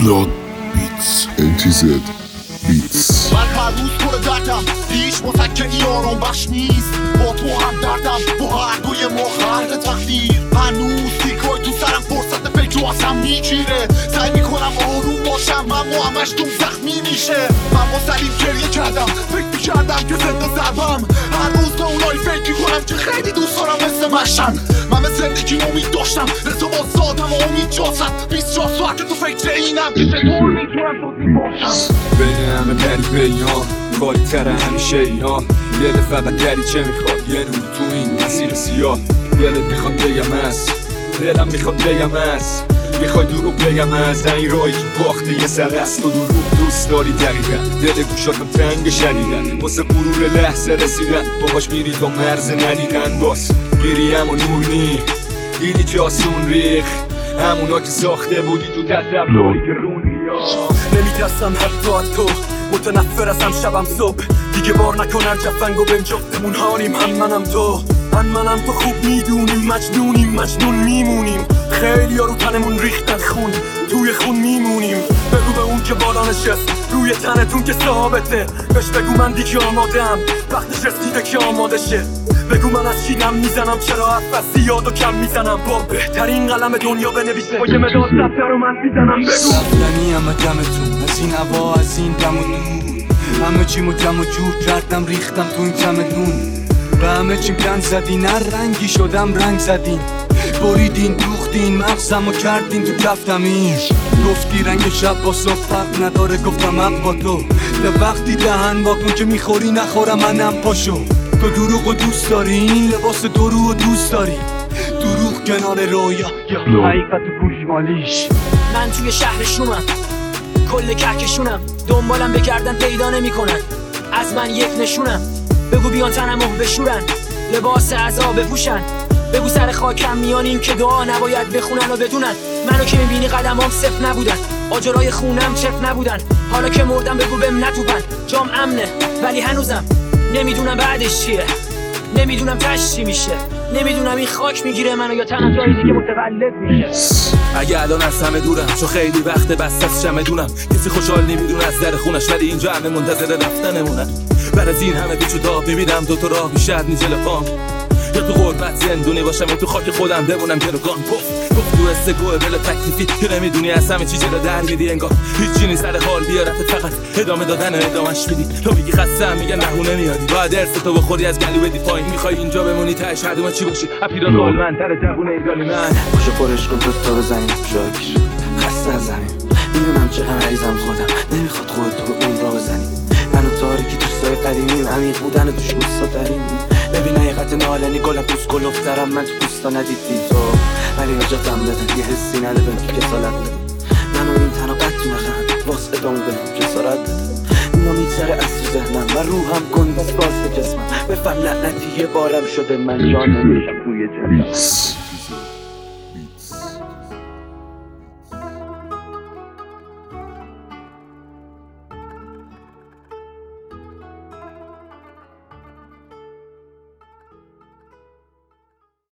Blood Beats NTZ Beats. من هر روز پر دردم، هیچ مسکنی آرام بخش نیست. با تو هم دردم، با هر دوی ما خرد تقدیر. هنوز دیگای تو سرم فرصت فکر و اصلا میگیره. سعی میکنم آروم باشم اما همش دوم زخمی میشه. من با سلیم گریه کردم، فکر میکردم که زنده ضربم. هر روز به اونایی فکر میکنم که خیلی دوست دارم مثل مشن. من به زندگی امید داشتم، ارتباط سادم و امید جاست. 24 ساعت تو فکر اینم که چطور میتونم توضیح باشم. بین همه پری پیان کاری تره همیشه اینا. یه دفعه بدری چه میخواد یه روز تو این مسیر سیاه. دلت میخواد بگم از دلم میخواد بگم از میخوای دروغ بگم از این راهی که باخته یه سر است. تو دروغ دوست داری دقیقا، دل گوشاتم تنگ شدیدن. واسه غرور لحظه رسیدن باهاش میری تا مرز ندیدن. باز میری اما نور نی دیدی که آسون ریخ. همونا که ساخته بودی تو تصوری که رونی نمیدرستم حتی تو متنفر ازم شبم صبح. دیگه بار نکن هر جفنگو بهم جفتمون هانیم. منم تو خوب میدونیم مجنون میمونیم. خیلی ها رو تنمون ریختن خون، توی خون میمونیم. بگو به اون که بالا نشست روی تنتون که ثابته. بهش بگو من دیگه آمادم، وقتش رسیده که آماده شه. بگو من از چینم میزنم، چرا حرف زیاد و کم میزنم. با بهترین قلم دنیا بنویسه، با یه مداد دفتر رو من میزنم. بگو رفتنی همه دمتون، از این هوا از این دم و دور. همه چیمو جمع و جور کردم ریختم تو این چمدون. به همه چیم گند زدین، هر رنگی شدم رنگ زدین. بریدین دوختین مغزم و کردین تو کفتمین. گفتی رنگ شب با صبح فرق نداره، گفتم حق با تو. به وقتی دهن واکن که میخوری نخورم منم پاشو. تو دروغ و دوست داری، این لباس درو و دوست داری. دروغ کنار رویا یا حقیقت و گوشمالیش. من توی شهر شومم، کل کهکشونم. دنبالم بگردن پیدا نمی کنن، از من یک نشونم. بگو بیان تنمو بشورن، لباس عذاب بپوشن. بگو سر خاکم میان این که دعا نباید بخونن و بدونن. منو که میبینی قدمام صفر نبودن، آجرای خونم چف نبودن. حالا که مردم بگو بهم نتوپن. جام امنه ولی هنوزم نمیدونم بعدش چیه، نمیدونم تش چی میشه. نمیدونم این خاک میگیره منو یا تنم جایی دیگه متولد میشه. اگه الان از همه دورم چون خیلی وقت بس از چمدونم. کسی خوشحال نمیدونه از در خونش، ولی اینجا همه منتظر رفتنمونن. بعد از این همه پیچ و تاب میبینم دوتا راه بیشتر نیست جلوام. یا تو غربت زندونی باشم یا تو خاک خودم بمونم گروگان. گفت تو استگوه بلا تکلیفی که نمیدونی از همه چی جلو در میدی. انگار هیچی نیست سر حال بیارت، فقط ادامه دادن و ادامش میدی. تو میگی خستم میگن نهونه میادی، باید ارثتو بخوری از گلو بدی پایین. میخوای اینجا بمونی تهش هردوما چی باشی؟ اپیرا قالمنتر جوونه ایدالی من باشو پرش کن تو بزنیم شاکر خسته ازمیم. میدونم چقدر عریضم خودم، نمیخواد خودتو به اون را بزنیم. منو تاریکی دوستای قدیمیم، عمیق بودن توش روستا داریم. ببین حقیقت نالنی گلم پوست گلفترم. من تو پوستا ندیدی تو، ولی نجاتم بده. یه حسی نده بهم که کسالت بده. منو این تنها قد نخند واس ادامه بهم کسارت بده. اینا میگذره از تو ذهنم و روحم گنده باز به جسمم. بفهم لعنتی یه بارم شده من جا نمیشم روی جسمم.